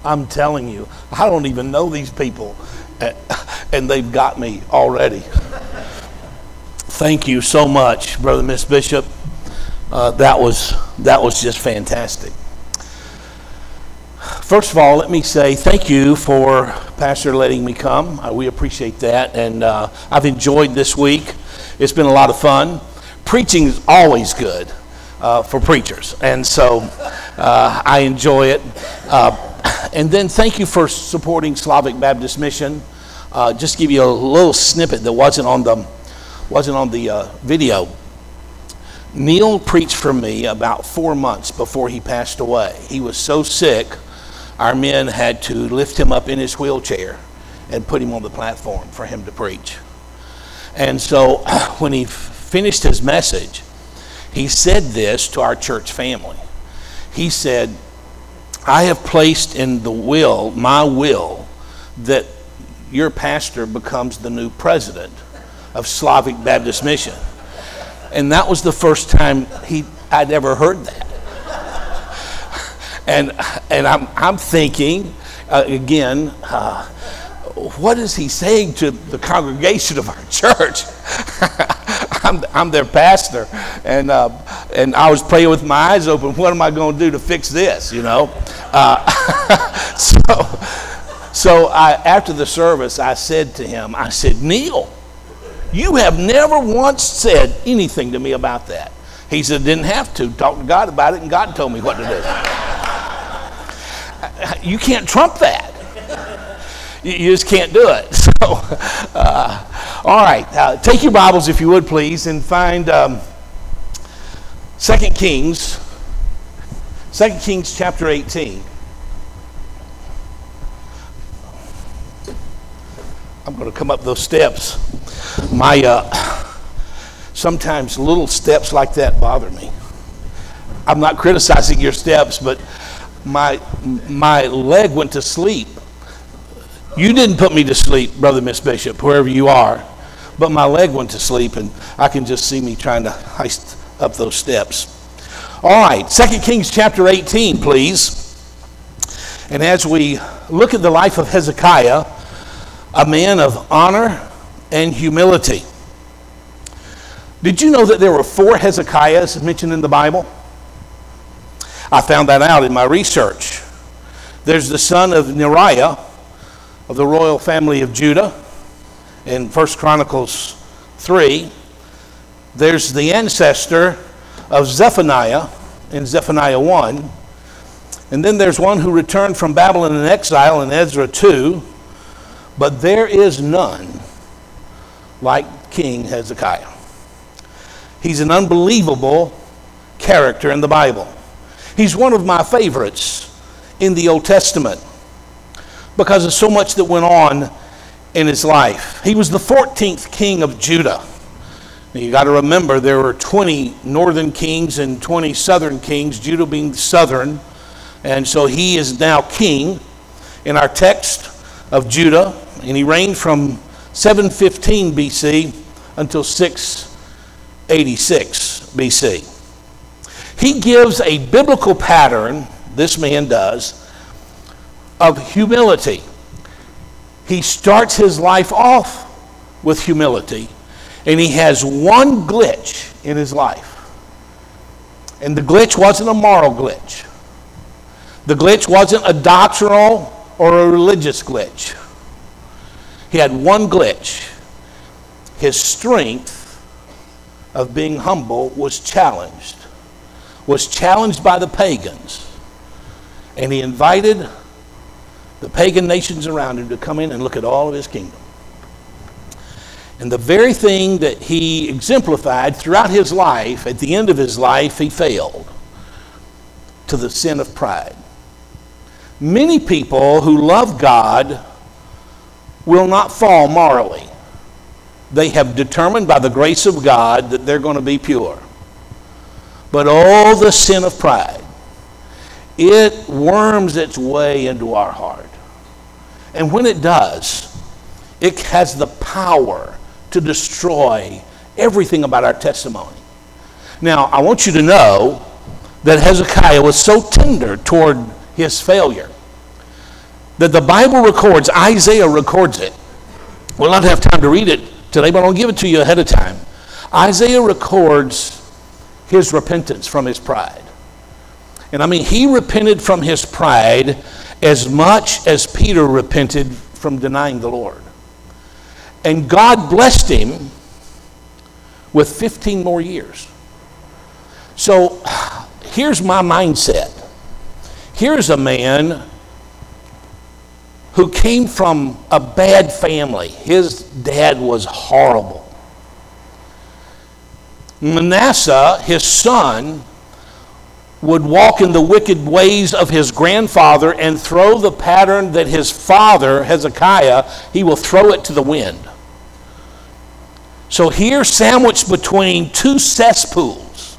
I'm telling you, I don't even know these people, and they've got me already. Thank you so much, Brother Miss Bishop. That was just fantastic. First of all, let me say thank you for Pastor letting me come. We appreciate that, and I've enjoyed this week. It's been a lot of fun. Preaching is always good for preachers, and so I enjoy it. And then thank you for supporting Slavic Baptist Mission. Just give you a little snippet that wasn't on the video. Neil preached for me about 4 months before he passed away. He was so sick, our men had to lift him up in his wheelchair and put him on the platform for him to preach. And so when he finished his message, he said this to our church family. He said, I have placed in my will, that your pastor becomes the new president of Slavic Baptist Mission. And that was the first time I'd ever heard that. And I'm thinking, again, what is he saying to the congregation of our church? I'm their pastor, and I was praying with my eyes open. What am I going to do to fix this? So after the service, I said to him, I said, Neil, you have never once said anything to me about that. He said, didn't have to. Talk to God about it, and God told me what to do. You can't trump that. You just can't do it. So, all right. Take your Bibles, if you would, please, and find 2 Kings chapter 18. I'm going to come up those steps. Sometimes little steps like that bother me. I'm not criticizing your steps, but my leg went to sleep. You didn't put me to sleep, Brother Miss Bishop, wherever you are, but my leg went to sleep, and I can just see me trying to heist up those steps. All right, 2 Kings chapter 18, please. And as we look at the life of Hezekiah, a man of honor and humility. Did you know that there were 4 Hezekiahs mentioned in the Bible? I found that out in my research. There's the son of Neriah of the royal family of Judah in 1 Chronicles 3. There's the ancestor of Zephaniah in Zephaniah 1. And then there's one who returned from Babylon in exile in Ezra 2. But there is none like King Hezekiah. He's an unbelievable character in the Bible. He's one of my favorites in the Old Testament because of so much that went on in his life. He was the 14th king of Judah. Now you got to remember there were 20 northern kings and 20 southern kings, Judah being southern. And so he is now king in our text of Judah, and he reigned from 715 BC until 686 BC. He gives a biblical pattern, this man does, of humility. He starts his life off with humility, and he has one glitch in his life. And the glitch wasn't a moral glitch. The glitch wasn't a doctrinal or a religious glitch. He had one glitch. His strength of being humble was challenged by the pagans. And he invited the pagan nations around him to come in and look at all of his kingdom. And the very thing that he exemplified throughout his life, at the end of his life, he failed to the sin of pride. Many people who love God will not fall morally. They have determined by the grace of God that they're going to be pure. But oh, the sin of pride. It worms its way into our heart. And when it does, it has the power to destroy everything about our testimony. Now, I want you to know that Hezekiah was so tender toward his failure that the Bible records, Isaiah records it. We'll not have time to read it today, but I'll give it to you ahead of time. Isaiah records his repentance from his pride. And I mean, he repented from his pride as much as Peter repented from denying the Lord. And God blessed him with 15 more years. So here's my mindset. Here's a man who came from a bad family. His dad was horrible. Manasseh, his son, would walk in the wicked ways of his grandfather and throw the pattern that his father, Hezekiah, he will throw it to the wind. So here, sandwiched between two cesspools,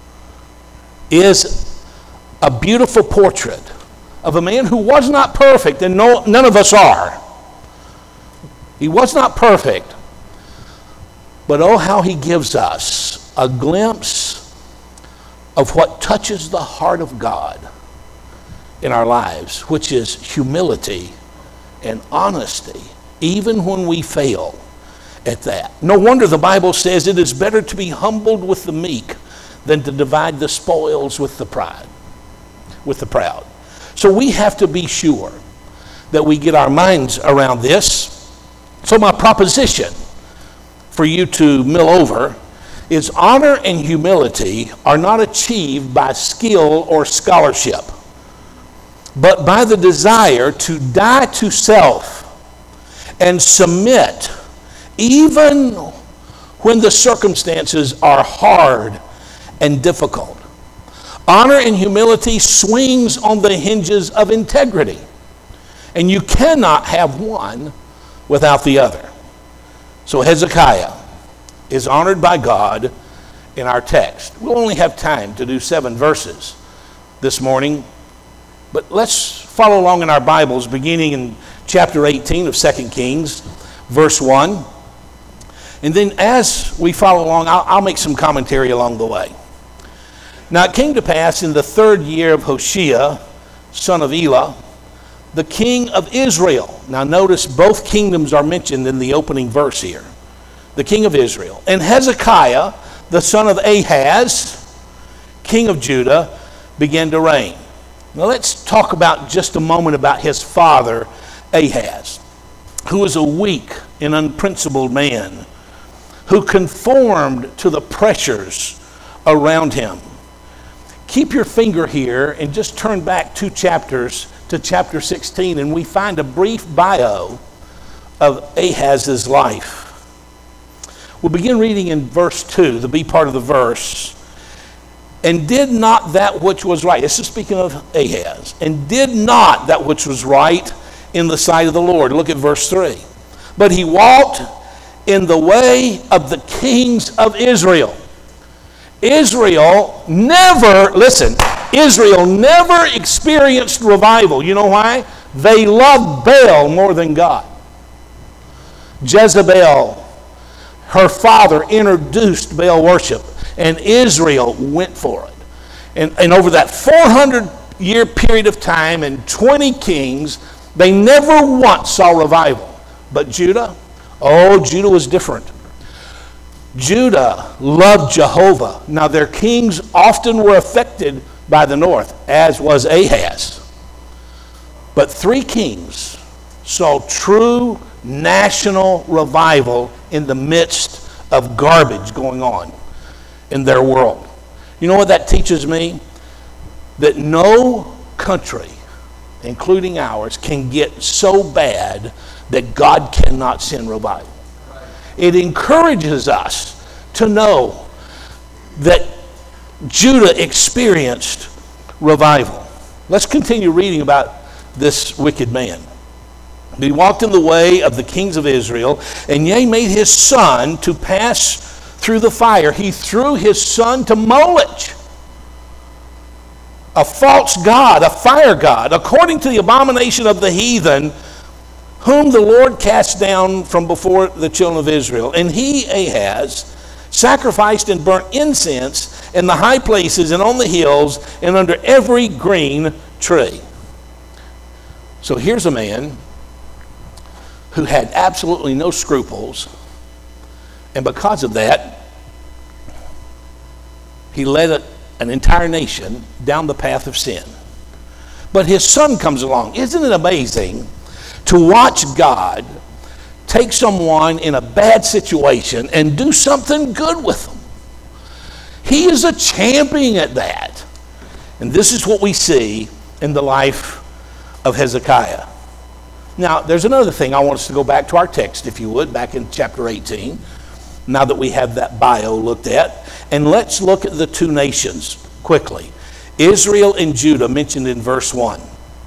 is a beautiful portrait of a man who was not perfect, and none of us are. He was not perfect, but oh, how he gives us a glimpse of what touches the heart of God in our lives, which is humility and honesty, even when we fail at that. No wonder the Bible says it is better to be humbled with the meek than to divide the spoils with the proud. So we have to be sure that we get our minds around this. So my proposition for you to mill over is honor and humility are not achieved by skill or scholarship, but by the desire to die to self and submit even when the circumstances are hard and difficult. Honor and humility swings on the hinges of integrity, and you cannot have one without the other. So Hezekiah is honored by God in our text. We'll only have time to do 7 verses this morning, but let's follow along in our Bibles, beginning in chapter 18 of 2 Kings, verse 1. And then as we follow along, I'll make some commentary along the way. Now it came to pass in the 3rd year of Hoshea, son of Elah, the king of Israel. Now notice both kingdoms are mentioned in the opening verse here. The king of Israel. And Hezekiah, the son of Ahaz, king of Judah, began to reign. Now let's talk about just a moment about his father, Ahaz, who was a weak and unprincipled man, who conformed to the pressures around him. Keep your finger here and just turn back 2 chapters to chapter 16, and we find a brief bio of Ahaz's life. We'll begin reading in verse 2, the B part of the verse. And did not that which was right. This is speaking of Ahaz. And did not that which was right in the sight of the Lord. Look at verse 3. But he walked in the way of the kings of Israel. Israel never experienced revival. You know why? They loved Baal more than God. Jezebel, her father, introduced Baal worship, and Israel went for it. And over that 400-year period of time and 20 kings, they never once saw revival. But Judah was different. Judah loved Jehovah. Now their kings often were affected by the north, as was Ahaz. But 3 kings saw true national revival in the midst of garbage going on in their world. You know what that teaches me? That no country, including ours, can get so bad that God cannot send revival. It encourages us to know that Judah experienced revival. Let's continue reading about this wicked man. He walked in the way of the kings of Israel, and yea, made his son to pass through the fire. He threw his son to Moloch, a false god, a fire god, according to the abomination of the heathen, whom the Lord cast down from before the children of Israel. And he, Ahaz, sacrificed and burnt incense in the high places and on the hills and under every green tree. So here's a man who had absolutely no scruples, and because of that, he led an entire nation down the path of sin. But his son comes along. Isn't it amazing to watch God take someone in a bad situation and do something good with them? He is a champion at that. And this is what we see in the life of Hezekiah. Now, there's another thing. I want us to go back to our text, if you would, back in chapter 18, now that we have that bio looked at. And let's look at the two nations quickly. Israel and Judah mentioned in verse 1.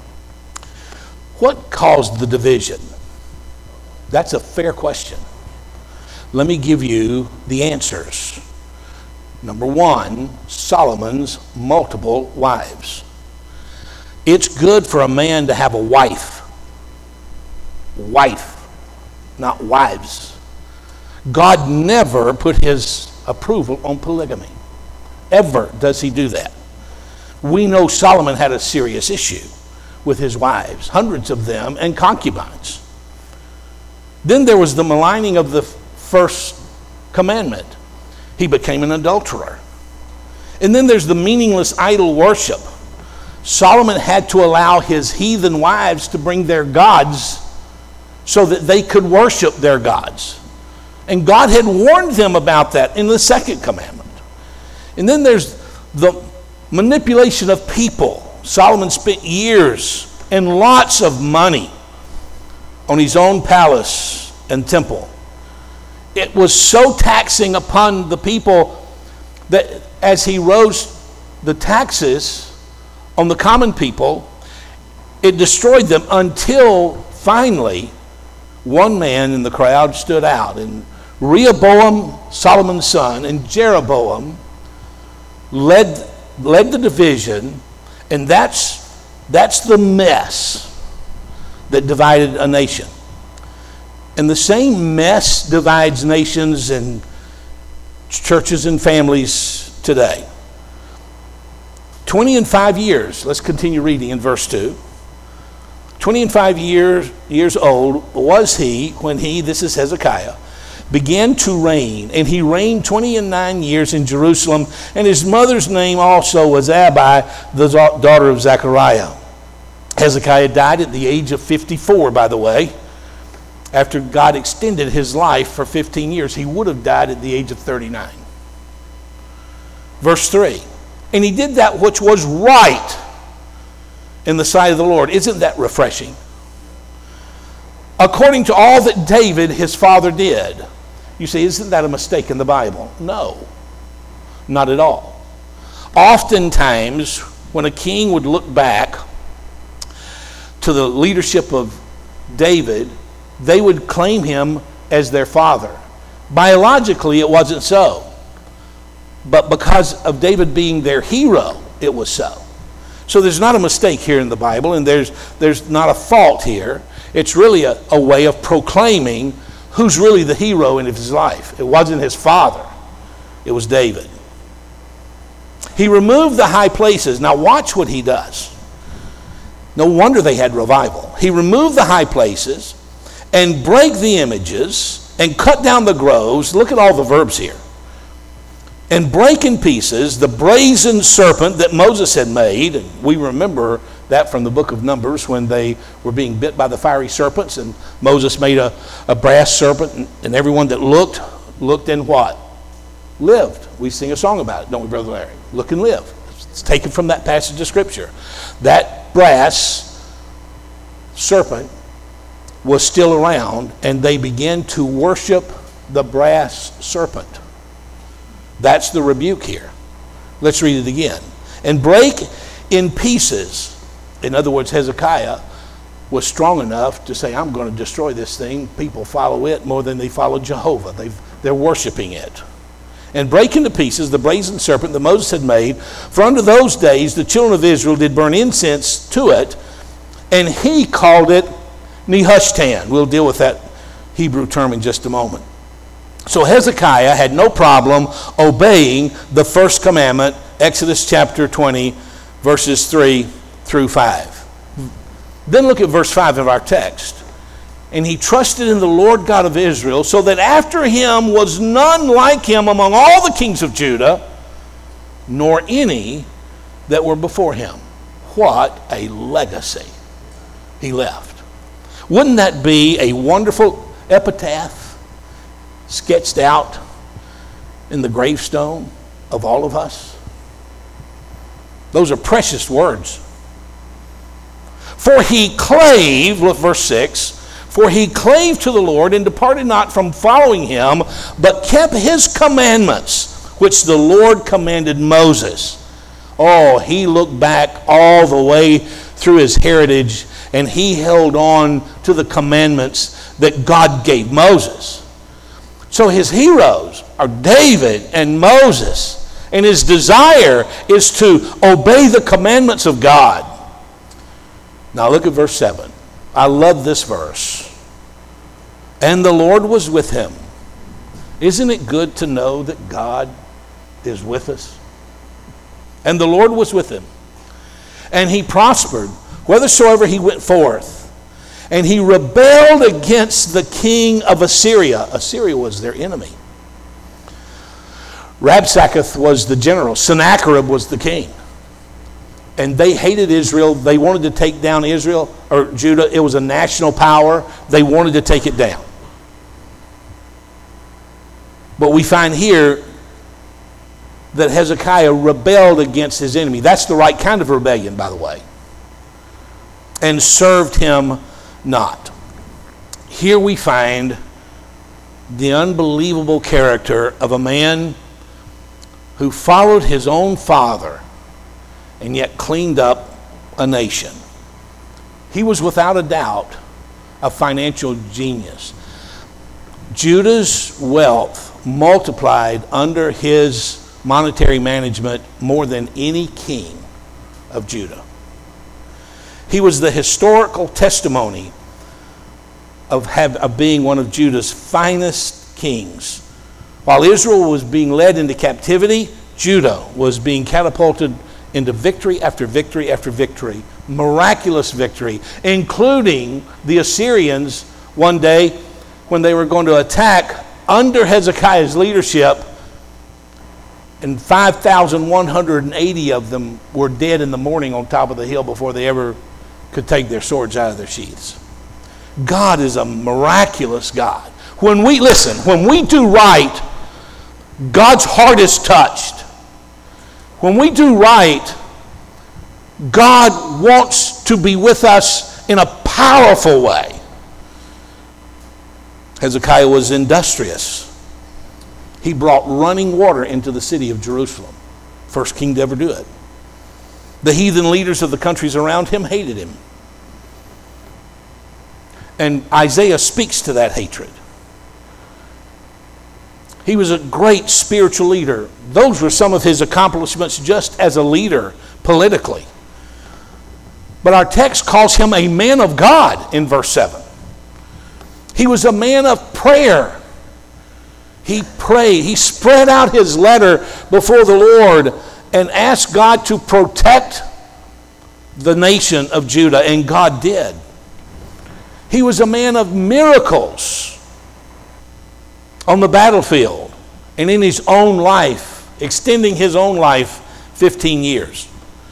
What caused the division? That's a fair question. Let me give you the answers. Number one, Solomon's multiple wives. It's good for a man to have a wife. Wife, not wives. God never put his approval on polygamy. Ever does he do that. We know Solomon had a serious issue with his wives, hundreds of them, and concubines. Then there was the maligning of the first commandment. He became an adulterer. And then there's the meaningless idol worship. Solomon had to allow his heathen wives to bring their gods so that they could worship their gods. And God had warned them about that in the second commandment. And then there's the manipulation of people. Solomon spent years and lots of money on his own palace and temple. It was so taxing upon the people that as he rose the taxes on the common people, it destroyed them until finally one man in the crowd stood out. And Rehoboam, Solomon's son, and Jeroboam led the division, and that's the mess that divided a nation. And the same mess divides nations and churches and families today. 20 and 5 years, let's continue reading in verse 2. 20 and 5 years old was he when he, this is Hezekiah, began to reign. And he reigned 20 and 9 years in Jerusalem. And his mother's name also was Abi, the daughter of Zechariah. Hezekiah died at the age of 54, by the way. After God extended his life for 15 years, he would have died at the age of 39. Verse 3. And he did that which was right in the sight of the Lord. Isn't that refreshing? According to all that David, his father, did. You say, isn't that a mistake in the Bible? No, not at all. Oftentimes, when a king would look back to the leadership of David, they would claim him as their father. Biologically, it wasn't so. But because of David being their hero, it was so. So there's not a mistake here in the Bible, and there's not a fault here. It's really a way of proclaiming who's really the hero in his life. It wasn't his father. It was David. He removed the high places. Now watch what he does. No wonder they had revival. He removed the high places and break the images and cut down the groves. Look at all the verbs here. And break in pieces the brazen serpent that Moses had made. And we remember that from the book of Numbers when they were being bit by the fiery serpents. And Moses made a brass serpent. And everyone that looked and what? Lived. We sing a song about it, don't we, Brother Larry? Look and live. It's taken from that passage of Scripture. That brass serpent was still around, and they began to worship the brass serpent. That's the rebuke here. Let's read it again. And break in pieces. In other words, Hezekiah was strong enough to say, I'm going to destroy this thing. People follow it more than they follow Jehovah. They're worshiping it. And break into pieces the brazen serpent that Moses had made. For unto those days the children of Israel did burn incense to it, and he called it Nehushtan. We'll deal with that Hebrew term in just a moment. So Hezekiah had no problem obeying the first commandment, Exodus chapter 20, verses 3 through 5. Then look at verse 5 of our text. And he trusted in the Lord God of Israel, so that after him was none like him among all the kings of Judah, nor any that were before him. What a legacy he left. Wouldn't that be a wonderful epitaph sketched out in the gravestone of all of us? Those are precious words. For he clave, look verse 6, for he clave to the Lord and departed not from following him, but kept his commandments, which the Lord commanded Moses. Oh, he looked back all the way through his heritage, and he held on to the commandments that God gave Moses. So his heroes are David and Moses, and his desire is to obey the commandments of God. Now look at verse 7. I love this verse. And the Lord was with him. Isn't it good to know that God is with us? And the Lord was with him. And he prospered whithersoever he went forth. And he rebelled against the king of Assyria. Assyria was their enemy. Rabshakeh was the general. Sennacherib was the king. And they hated Israel. They wanted to take down Israel or Judah. It was a national power. They wanted to take it down. But we find here that Hezekiah rebelled against his enemy. That's the right kind of rebellion, by the way. And served him not. Here we find the unbelievable character of a man who followed his own father and yet cleaned up a nation. He was without a doubt a financial genius. Judah's wealth multiplied under his monetary management more than any king of Judah. He was the historical testimony of being one of Judah's finest kings. While Israel was being led into captivity, Judah was being catapulted into victory after victory after victory, miraculous victory, including the Assyrians one day when they were going to attack under Hezekiah's leadership, and 5,180 of them were dead in the morning on top of the hill before they ever could take their swords out of their sheaths. God is a miraculous God. When we do right, God's heart is touched. When we do right, God wants to be with us in a powerful way. Hezekiah was industrious. He brought running water into the city of Jerusalem. First king to ever do it. The heathen leaders of the countries around him hated him. And Isaiah speaks to that hatred. He was a great spiritual leader. Those were some of his accomplishments just as a leader politically. But our text calls him a man of God in verse 7. He was a man of prayer. He prayed. He spread out his letter before the Lord and asked God to protect the nation of Judah, and God did. He was a man of miracles on the battlefield and in his own life, extending his own life 15 years.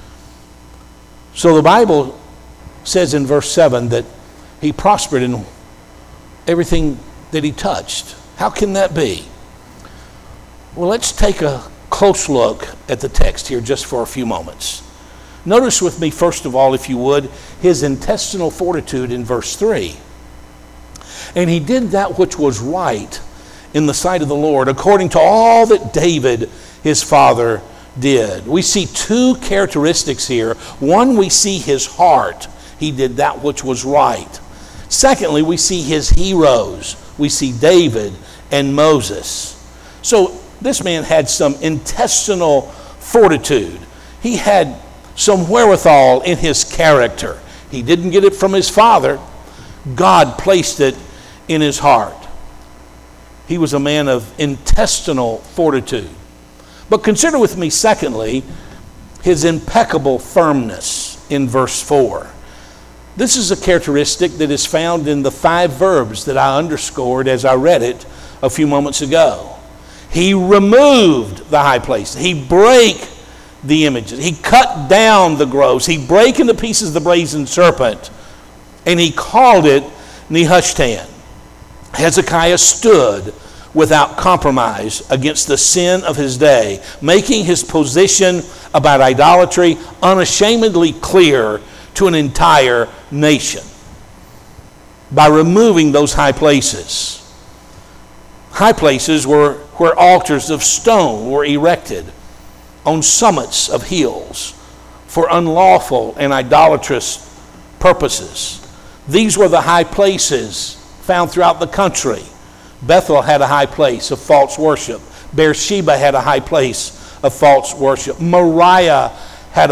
So the Bible says in verse 7 that he prospered in everything that he touched. How can that be? Well, let's take a close look at the text here just for a few moments. Notice with me, first of all, if you would, his intestinal fortitude in verse 3. And he did that which was right in the sight of the Lord, according to all that David, his father, did. We see two characteristics here. One, we see his heart. He did that which was right. Secondly, we see his heroes. We see David and Moses. So this man had some intestinal fortitude. He had some wherewithal in his character. He didn't get it from his father. God placed it in his heart. He was a man of intestinal fortitude. But consider with me, secondly, his impeccable firmness in verse 4. This is a characteristic that is found in the 5 verbs that I underscored as I read it a few moments ago. He removed the high place. He brake the images. He cut down the groves. He brake into pieces the brazen serpent. And he called it Nehushtan. Hezekiah stood without compromise against the sin of his day, making his position about idolatry unashamedly clear to an entire nation by removing those high places. High places were where altars of stone were erected on summits of hills for unlawful and idolatrous purposes. These were the high places found throughout the country. Bethel had a high place of false worship. Beersheba had a high place of false worship. Moriah had a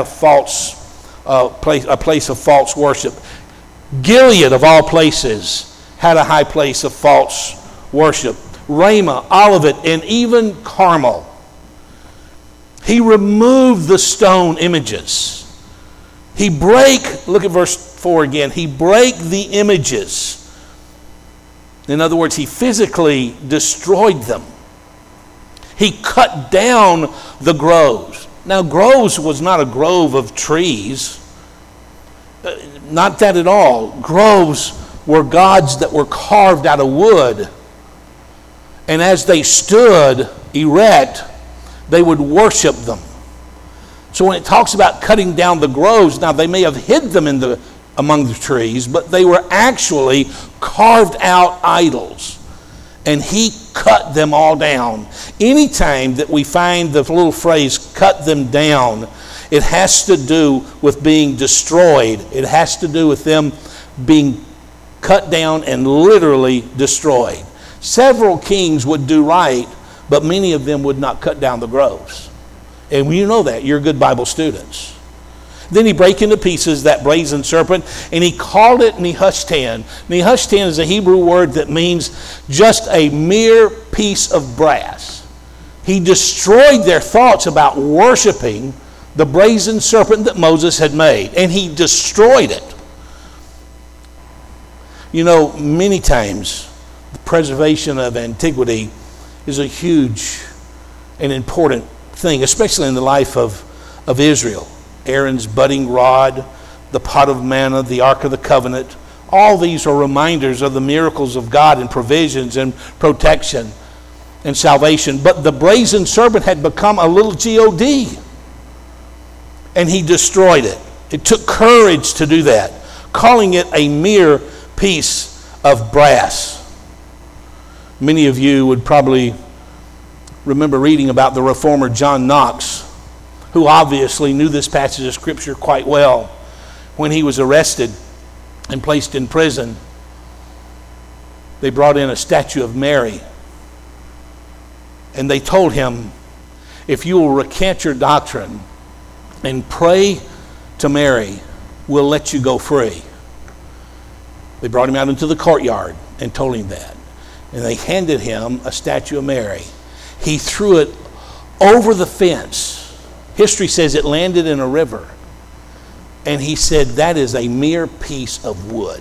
place of false worship. Gilead, of all places, had a high place of false worship. Ramah, Olivet, and even Carmel. He removed the stone images. He brake, look at verse 4 again. He brake the images. In other words, he physically destroyed them. He cut down the groves. Now, groves was not a grove of trees. Not that at all. Groves were gods that were carved out of wood. And as they stood erect, they would worship them. So when it talks about cutting down the groves, now they may have hid them among the trees, but they were actually carved out idols. And he cut them all down. Anytime that we find the little phrase, cut them down, it has to do with being destroyed. It has to do with them being cut down and literally destroyed. Several kings would do right, but many of them would not cut down the groves. And you know that. You're good Bible students. Then he brake into pieces that brazen serpent, and he called it Nehushtan. Nehushtan is a Hebrew word that means just a mere piece of brass. He destroyed their thoughts about worshiping the brazen serpent that Moses had made, and he destroyed it. You know, many times the preservation of antiquity is a huge and important thing, especially in the life of Israel. Aaron's budding rod, the pot of manna, the Ark of the Covenant. All these are reminders of the miracles of God and provisions and protection and salvation. But the brazen serpent had become a little God, and he destroyed it. It took courage to do that, calling it a mere piece of brass. Many of you would probably remember reading about the reformer John Knox, who obviously knew this passage of Scripture quite well. When he was arrested and placed in prison, they brought in a statue of Mary. And they told him, if you will recant your doctrine and pray to Mary, we'll let you go free. They brought him out into the courtyard and told him that. And they handed him a statue of Mary. He threw it over the fence. History says it landed in a river. And he said, that is a mere piece of wood.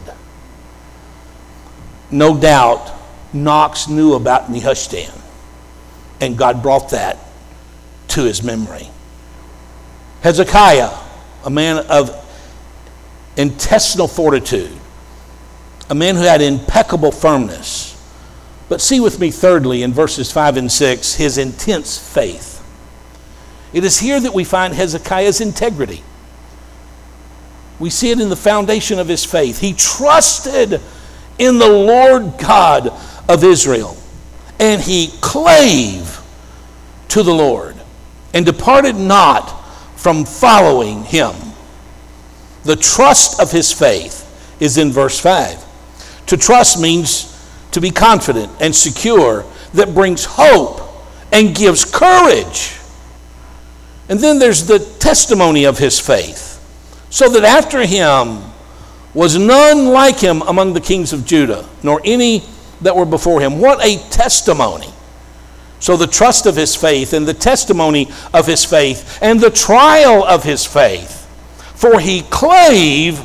No doubt, Knox knew about Nehushtan. And God brought that to his memory. Hezekiah, a man of intestinal fortitude. A man who had impeccable firmness. But see with me thirdly in verses 5 and 6, his intense faith. It is here that we find Hezekiah's integrity. We see it in the foundation of his faith. He trusted in the Lord God of Israel, and he clave to the Lord and departed not from following him. The trust of his faith is in verse 5. To trust means to be confident and secure, that brings hope and gives courage. And then there's the testimony of his faith. So that after him was none like him among the kings of Judah, nor any that were before him. What a testimony. So the trust of his faith and the testimony of his faith and the trial of his faith. For he clave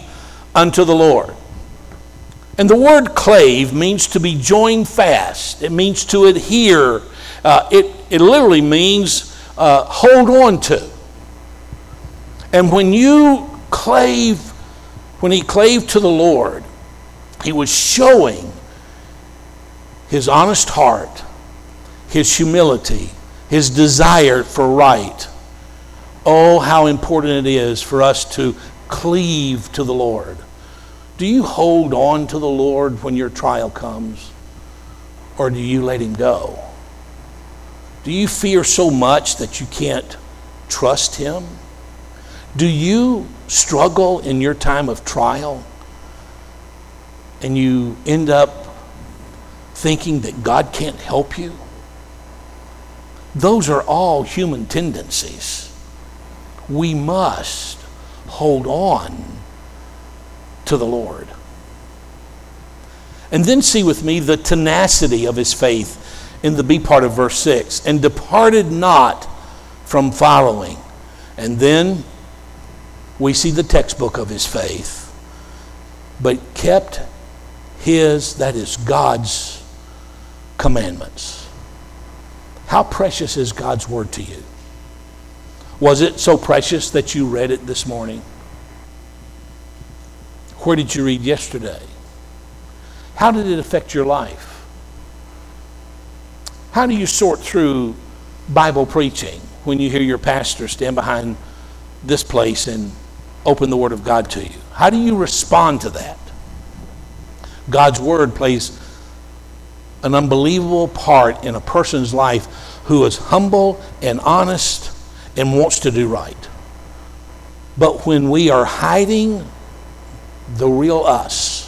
unto the Lord. And the word clave means to be joined fast. It means to adhere. It literally means hold on to. And when he clave to the Lord, he was showing his honest heart, his humility, his desire for right. Oh, how important it is for us to cleave to the Lord. Do you hold on to the Lord when your trial comes? Or do you let him go? Do you fear so much that you can't trust him? Do you struggle in your time of trial and you end up thinking that God can't help you? Those are all human tendencies. We must hold on to the Lord. And then see with me the tenacity of his faith in the B part of verse 6. And departed not from following. And then we see the textbook of his faith. But kept his, that is God's, commandments. How precious is God's word to you? Was it so precious that you read it this morning? Where did you read yesterday? How did it affect your life? How do you sort through Bible preaching when you hear your pastor stand behind this place and open the Word of God to you? How do you respond to that? God's Word plays an unbelievable part in a person's life who is humble and honest and wants to do right. But when we are hiding the real us,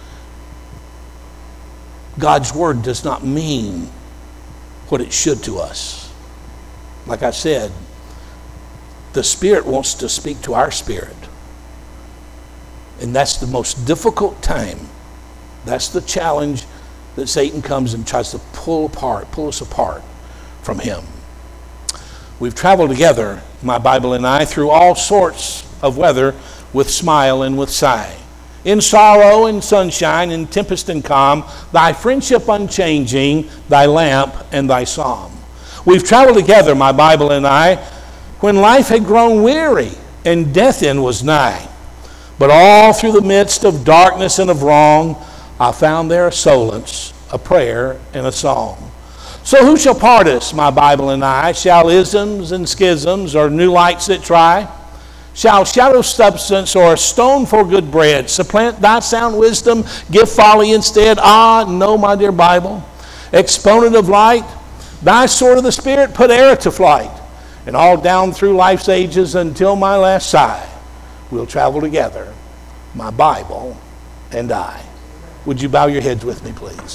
God's word does not mean what it should to us. Like I said, the Spirit wants to speak to our spirit. And that's the most difficult time. That's the challenge that Satan comes and tries to pull us apart from him. We've traveled together, my Bible and I, through all sorts of weather with smile and with sigh. In sorrow and sunshine, in tempest and calm, thy friendship unchanging, thy lamp and thy psalm. We've traveled together, my Bible and I, when life had grown weary and death end was nigh. But all through the midst of darkness and of wrong, I found there a solace, a prayer, and a song. So who shall part us, my Bible and I? Shall isms and schisms or new lights that try? Shall shadow substance or a stone for good bread supplant thy sound wisdom, give folly instead? Ah, no, my dear Bible. Exponent of light, thy sword of the Spirit put error to flight. And all down through life's ages until my last sigh, we'll travel together, my Bible and I. Would you bow your heads with me, please?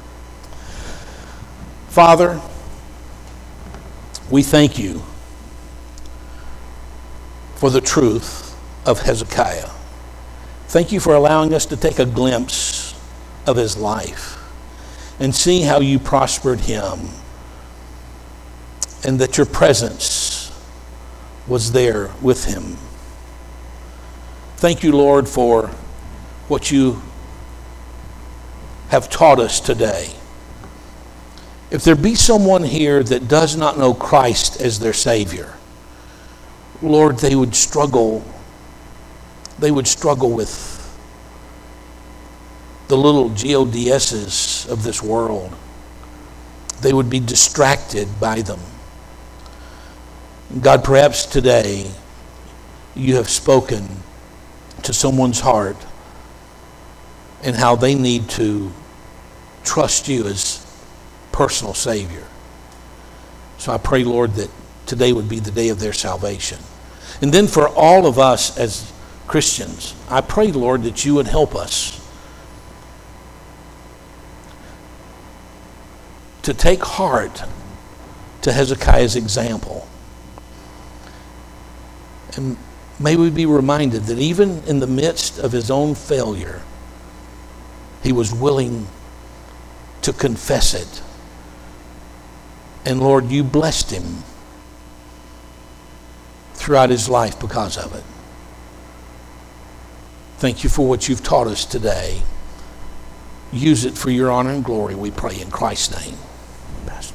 Father, we thank you for the truth of Hezekiah. Thank you for allowing us to take a glimpse of his life and see how you prospered him and that your presence was there with him. Thank you, Lord, for what you have taught us today. If there be someone here that does not know Christ as their Savior, Lord, they would struggle with the little GODS's of this world. They would be distracted by them. God, perhaps today you have spoken to someone's heart and how they need to trust you as personal Savior. So I pray, Lord, that today would be the day of their salvation. And then for all of us as Christians, I pray, Lord, that you would help us to take heart to Hezekiah's example. And may we be reminded that even in the midst of his own failure, he was willing to confess it. And Lord, you blessed him throughout his life because of it. Thank you for what you've taught us today. Use it for your honor and glory, we pray in Christ's name. Pastor.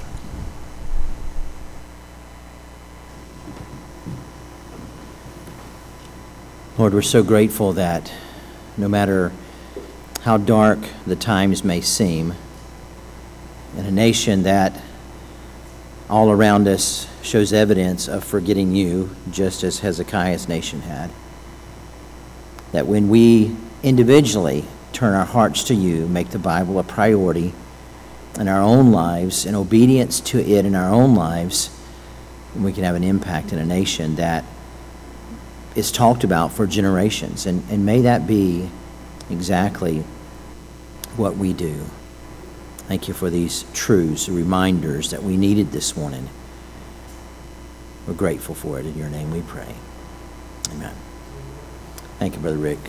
Lord, we're so grateful that no matter how dark the times may seem, in a nation that all around us shows evidence of forgetting you, just as Hezekiah's nation had, that when we individually turn our hearts to you, make the Bible a priority in our own lives, in obedience to it in our own lives, we can have an impact in a nation that is talked about for generations. And may that be exactly what we do. Thank you for these truths, reminders that we needed this morning. We're grateful for it. In your name we pray. Amen. Thank you, Brother Rick.